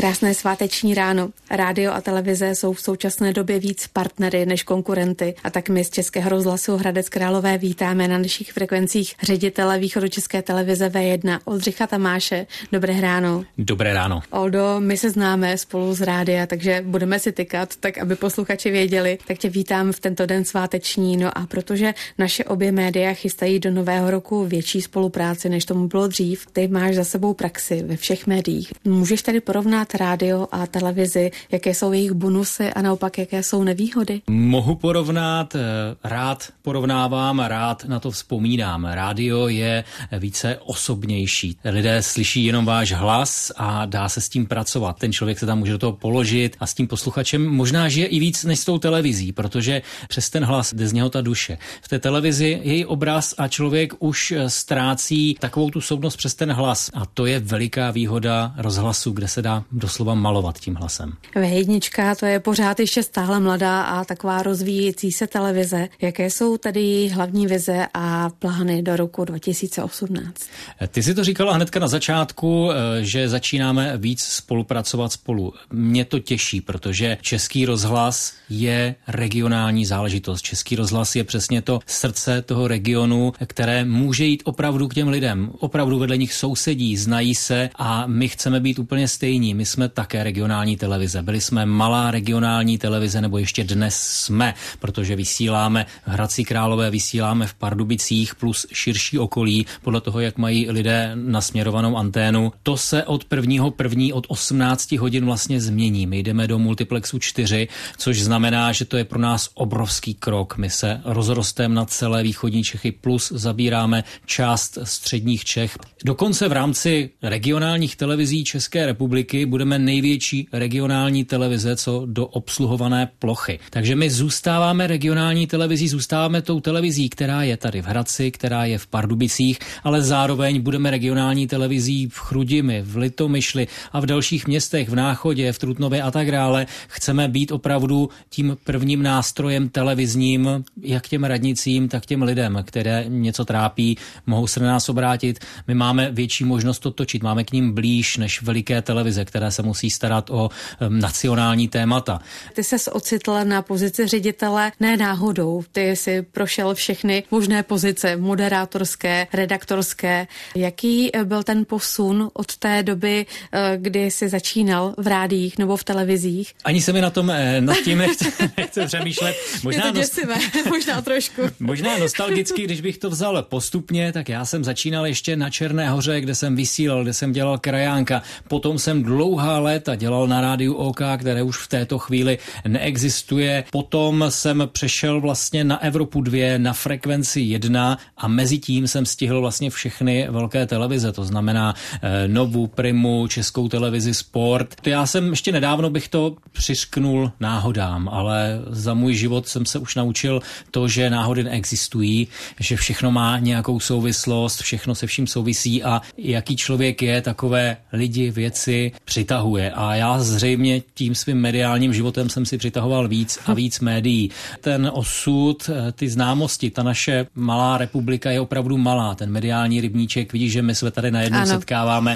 Krásné sváteční ráno. Rádio a televize jsou v současné době víc partnery než konkurenty. A tak my z Českého rozhlasu Hradec Králové vítáme na našich frekvencích ředitele Východočeské televize V1 Oldřicha Tamáše. Dobré ráno. Dobré ráno. Oldo, my se známe spolu z rádia, takže budeme si tykat, tak aby posluchači věděli. Tak tě vítám v tento den sváteční. No a protože naše obě média chystají do nového roku větší spolupráci, než tomu bylo dřív, ty máš za sebou praxi ve všech médiích. Můžeš tady porovnat rádio a televizi, jaké jsou jejich bonusy a naopak jaké jsou nevýhody? Mohu porovnat, rád porovnávám a rád na to vzpomínám. Rádio je více osobnější. Lidé slyší jenom váš hlas a dá se s tím pracovat. Ten člověk se tam může do toho položit a s tím posluchačem možná žije i víc než s tou televizí, protože přes ten hlas jde z něho ta duše. V té televizi je její obraz a člověk už ztrácí takovou tu soudnost přes ten hlas. A to je veliká výhoda rozhlasu, kde se dá doslova malovat tím hlasem. V1, to je pořád ještě stále mladá a taková rozvíjející se televize. Jaké jsou tady její hlavní vize a plány do roku 2018? Ty si to říkala hnedka na začátku, že začínáme víc spolupracovat spolu. Mě to těší, protože Český rozhlas je regionální záležitost. Český rozhlas je přesně to srdce toho regionu, které může jít opravdu k těm lidem. Opravdu vedle nich sousedí, znají se a my chceme být úplně stejní. My jsme také regionální televize. Byli jsme malá regionální televize, nebo ještě dnes jsme, protože vysíláme v Hradci Králové, vysíláme v Pardubicích plus širší okolí, podle toho, jak mají lidé nasměrovanou anténu. To se od 1.1. od 18 hodin vlastně změní. My jdeme do multiplexu 4, což znamená, že to je pro nás obrovský krok. My se rozrosteme na celé východní Čechy plus zabíráme část středních Čech. Dokonce v rámci regionálních televizí České republiky budeme největší regionální televize co do obsluhované plochy. Takže my zůstáváme regionální televizí, zůstáváme tou televizí, která je tady v Hradci, která je v Pardubicích, ale zároveň budeme regionální televizí v Chrudimi, v Litomyšli a v dalších městech, v Náchodě, v Trutnově a tak dále. Chceme být opravdu tím prvním nástrojem televizním, jak těm radnicím, tak těm lidem, které něco trápí, mohou se na nás obrátit. My máme větší možnost to točit, máme k ním blíž než veliké televize, které se musí starat o nacionální témata. Ty ses ocitl na pozici ředitele ne náhodou. Ty jsi prošel všechny možné pozice, moderátorské, redaktorské. Jaký byl ten posun od té doby, kdy jsi začínal v rádiích nebo v televizích? Ani se mi nad tím nechce přemýšlet. Možná je to děsivé, možná trošku. Možná nostalgicky, když bych to vzal postupně, tak já jsem začínal ještě na Černé Hoře, kde jsem vysílal, kde jsem dělal krajánka. Potom jsem dlouhá léta dělal na rádiu OK, které už v této chvíli neexistuje. Potom jsem přešel vlastně na Evropu 2, na frekvenci 1 a mezi tím jsem stihl vlastně všechny velké televize, to znamená Novu, Primu, Českou televizi Sport. Já jsem ještě nedávno bych to přiřknul náhodám, ale za můj život jsem se už naučil to, že náhody neexistují, že všechno má nějakou souvislost, všechno se vším souvisí a jaký člověk je, takové lidi, věci přitahuje. A já zřejmě tím svým mediálním životem jsem si přitahoval víc a víc médií. Ten osud, ty známosti, ta naše malá republika je opravdu malá. Ten mediální rybníček, vidíš, že my se tady najednou setkáváme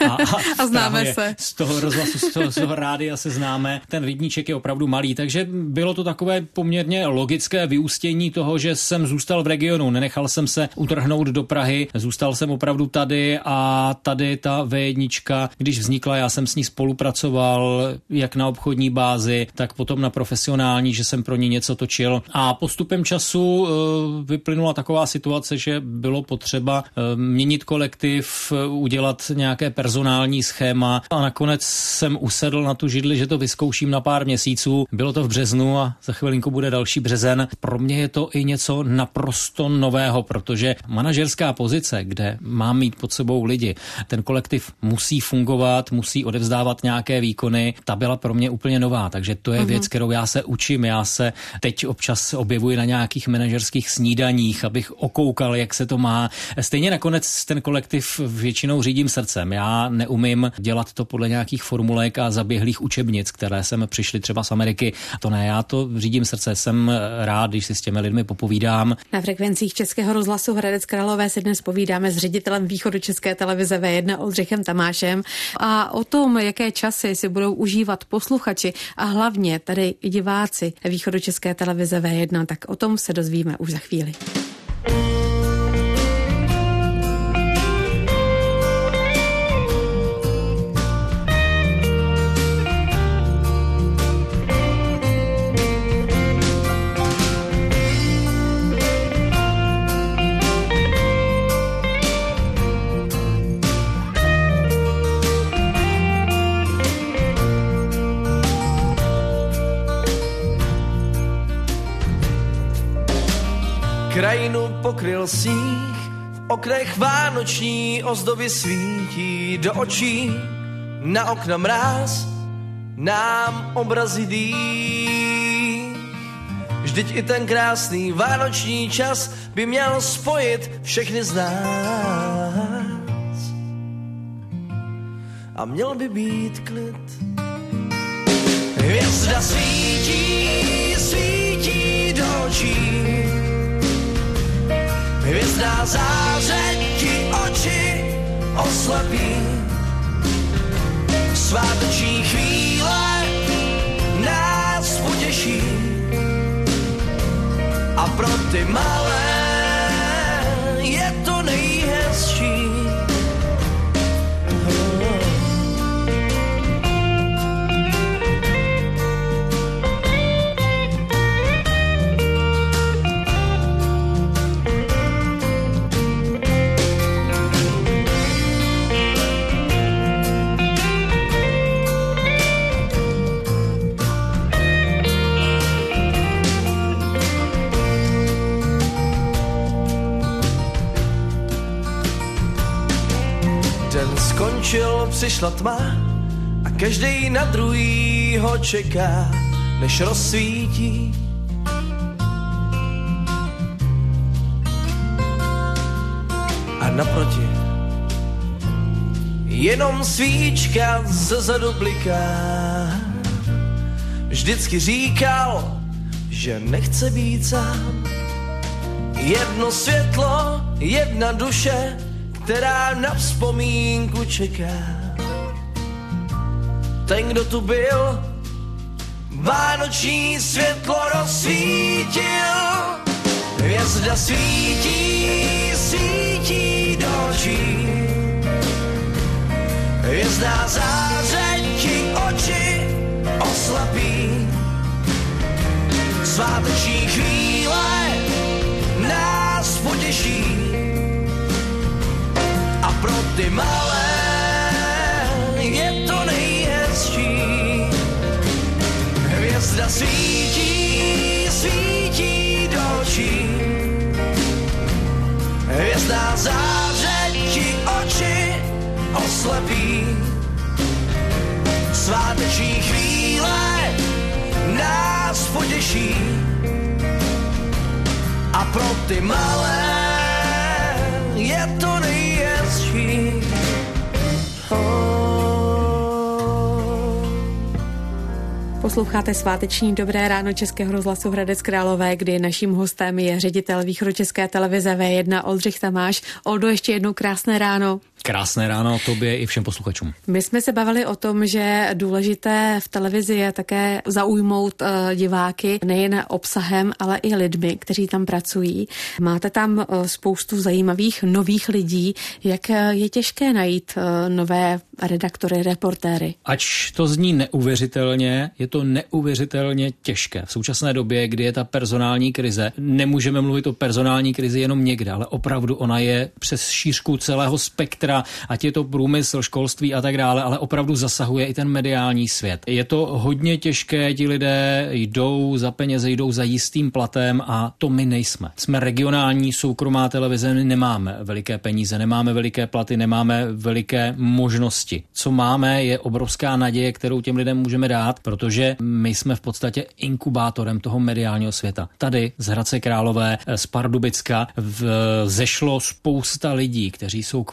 a známe se. Z toho rozhlasu, z toho rádia se známe. Ten rybníček je opravdu malý, takže bylo to takové poměrně logické vyústění toho, že jsem zůstal v regionu. Nenechal jsem se utrhnout do Prahy, zůstal jsem opravdu tady a tady ta V1, když vznikla, já jsem s ní spolupracoval jak na obchodní bázi, tak potom na profesionální, že jsem pro ní něco točil a postupem času vyplynula taková situace, že bylo potřeba měnit kolektiv, udělat nějaké personální schéma a nakonec jsem usedl na tu židli, že to vyzkouším na pár měsíců. Bylo to v březnu a za chvilinku bude další březen. Pro mě je to i něco naprosto nového, protože manažerská pozice, kde mám mít pod sebou lidi, ten kolektiv musí fungovat, musí odevzdávat nějaké výkony, ta byla pro mě úplně nová, takže to je věc, kterou já se učím, já se teď občas objevuji na nějakých manažerských snídaních, abych okoukal, jak se to má. Stejně nakonec ten kolektiv většinou řídím srdcem. Já neumím dělat to podle nějakých formulek a zaběhlých učebnic, které sem přišly třeba z Ameriky. To ne, já to řídím srdce. Jsem rád, když si s těmi lidmi popovídám. Na frekvencích Českého rozhlasu Hradec Králové si dnes povídáme s ředitelem Východočeské televize V1 Oldřichem Tamášem a o tom, tom, jaké časy si budou užívat posluchači a hlavně tady i diváci Východočeské televize V1, tak o tom se dozvíme už za chvíli. Krajinu pokryl sníh, v oknech vánoční ozdoby svítí do očí, na okna mráz nám obrazy dých. Vždyť i ten krásný vánoční čas by měl spojit všechny z nás. A měl by být klid. Hvězda svítí, svítí do očí. Hvězdná záře ti oči oslepí. Sváteční chvíle nás potěší. A pro ty malé je to nejhezčí. Skončil, přišla tma a každej na druhýho čeká, než rozsvítí. A naproti jenom svíčka zezadu bliká. Vždycky říkal, že nechce být sám. Jedno světlo, jedna duše, která na vzpomínku čeká. Ten, kdo tu byl, vánoční světlo rozsvítil. Hvězda svítí, svítí do očí. Hvězdná záře ti oči oslepí. Sváteční chvíle nás potěší. A pro ty malé je to nejhezčí. Hvězda svítí, svítí do očí. Hvězdná záře ti oči oslepí. Sváteční chvíle nás potěší. A pro ty malé je to nejhezčí. Posloucháte sváteční Dobré ráno Českého rozhlasu Hradec Králové, kdy naším hostem je ředitel Východočeské televize V1 Oldřich Tamáš. Oldo, ještě jednou krásné ráno. Krásné ráno tobě i všem posluchačům. My jsme se bavili o tom, že důležité v televizi je také zaujmout diváky nejen obsahem, ale i lidmi, kteří tam pracují. Máte tam spoustu zajímavých nových lidí. Jak je těžké najít nové redaktory, reportéry? Ač to zní neuvěřitelně, je to neuvěřitelně těžké. V současné době, kdy je ta personální krize, nemůžeme mluvit o personální krizi jenom někde, ale opravdu ona je přes šířku celého spektra, ať je to průmysl, školství a tak dále, ale opravdu zasahuje i ten mediální svět. Je to hodně těžké, ti lidé jdou za peněze, jdou za jistým platem a to my nejsme. Jsme regionální soukromá televize, my nemáme veliké peníze, nemáme veliké platy, nemáme veliké možnosti. Co máme, je obrovská naděje, kterou těm lidem můžeme dát, protože my jsme v podstatě inkubátorem toho mediálního světa. Tady z Hradce Králové, z Pardubicka zešlo spousta lidí, kteří jsou kvalitní,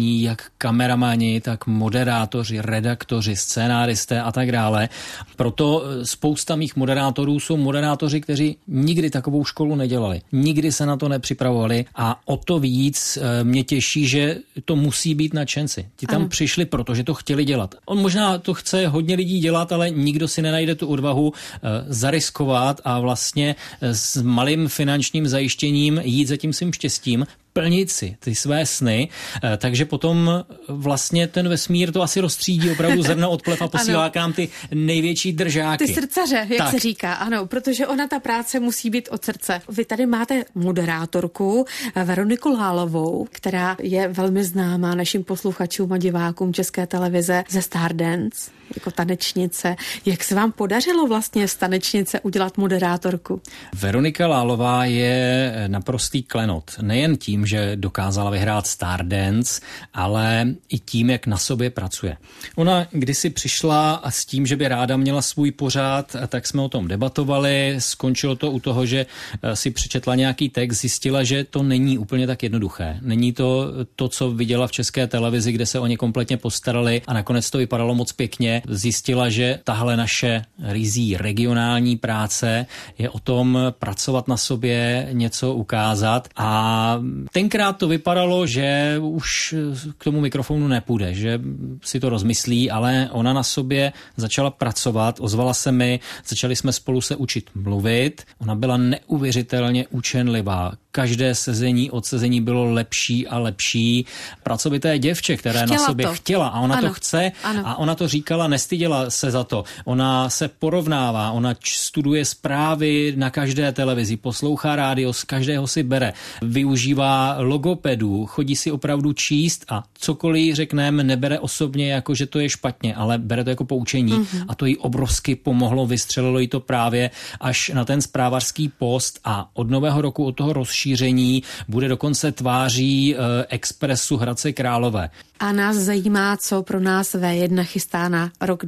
zkušení jak kameramani, tak moderátoři, redaktoři, scénáristé a tak dále. Proto spousta mých moderátorů jsou moderátoři, kteří nikdy takovou školu nedělali. Nikdy se na to nepřipravovali a o to víc mě těší, že to musí být nadšenci. Ti tam přišli, protože to chtěli dělat. On možná to chce hodně lidí dělat, ale nikdo si nenajde tu odvahu zariskovat a vlastně s malým finančním zajištěním jít za tím svým štěstím, plnit si ty své sny, takže potom vlastně ten vesmír to asi rozstřídí opravdu zrno od plev a posílá k nám ty největší držáky. Ty srdcaře, jak se říká, ano, protože ona ta práce musí být od srdce. Vy tady máte moderátorku Veroniku Lálovou, která je velmi známá našim posluchačům a divákům České televize ze Stardance, jako tanečnice. Jak se vám podařilo vlastně z tanečnice udělat moderátorku? Veronika Lálová je naprostý klenot. Nejen tím, že dokázala vyhrát Stardance, ale i tím, jak na sobě pracuje. Ona kdysi přišla s tím, že by ráda měla svůj pořad, tak jsme o tom debatovali. Skončilo to u toho, že si přečetla nějaký text, zjistila, že to není úplně tak jednoduché. Není to, co viděla v České televizi, kde se o ně kompletně postarali a nakonec to vypadalo moc pěkně. Zjistila, že tahle naše rizí regionální práce je o tom pracovat na sobě, něco ukázat a tenkrát to vypadalo, že už k tomu mikrofonu nepůjde, že si to rozmyslí, ale ona na sobě začala pracovat, ozvala se mi, začali jsme spolu se učit mluvit, ona byla neuvěřitelně učenlivá. Každé sezení od sezení bylo lepší a lepší. Pracovité děvče, které na sobě chtěla a ona to chce a ona to říkala, nestyděla se za to. Ona se porovnává, ona studuje zprávy na každé televizi, poslouchá rádio, z každého si bere, využívá logopedů, chodí si opravdu číst a cokoliv řekneme, nebere osobně jako, že to je špatně, ale bere to jako poučení a to jí obrovsky pomohlo, vystřelilo jí to právě až na ten zprávařský post a od nového roku, od toho rozšíření bude dokonce tváří Expressu Hradce Králové. A nás zajímá, co pro nás V1 chystá na rok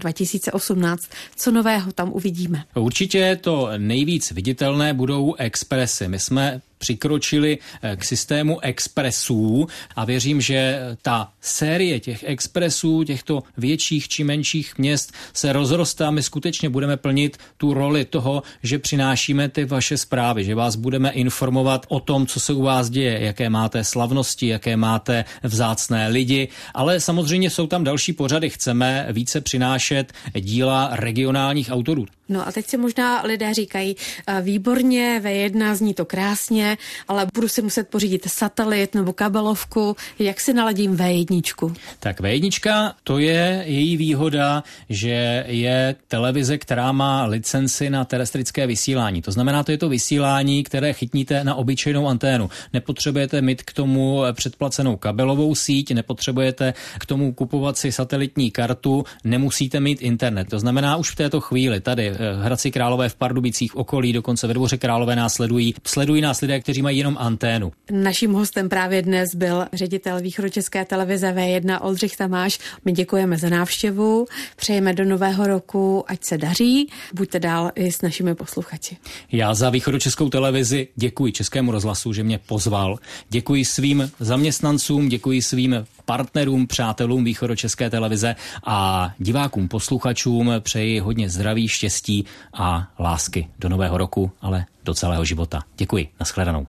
2018. Co nového tam uvidíme? Určitě to nejvíc viditelné budou expresy. My jsme přikročili k systému expresů a věřím, že ta série těch expresů, těchto větších či menších měst se rozroste a my skutečně budeme plnit tu roli toho, že přinášíme ty vaše zprávy, že vás budeme informovat o tom, co se u vás děje, jaké máte slavnosti, jaké máte vzácné lidi, ale samozřejmě jsou tam další pořady. Chceme více přinášet díla regionálních autorů. No a teď si možná lidé říkají, výborně, V1 zní to krásně, ale budu si muset pořídit satelit nebo kabelovku. Jak si naladím V1? Tak V1, to je její výhoda, že je televize, která má licenci na terestrické vysílání. To znamená, to je to vysílání, které chytníte na obyčejnou anténu. Nepotřebujete mít k tomu předplacenou kabelovou síť, nepotřebujete k tomu kupovat si satelitní kartu, nemusíte mít internet. To znamená, už v této chvíli tady Hradci Králové v Pardubicích, okolí, dokonce ve Dvoře Králové nás sledují nás lidé, kteří mají jenom anténu. Naším hostem právě dnes byl ředitel Východočeské televize V1 Oldřich Tamáš. My děkujeme za návštěvu, přejeme do nového roku, ať se daří, buďte dál i s našimi posluchači. Já za Východočeskou televizi děkuji Českému rozhlasu, že mě pozval. Děkuji svým zaměstnancům, děkuji svým partnerům, přátelům Východočeské televize a divákům, posluchačům přeji hodně zdraví, štěstí a lásky do nového roku, ale do celého života. Děkuji, nashledanou.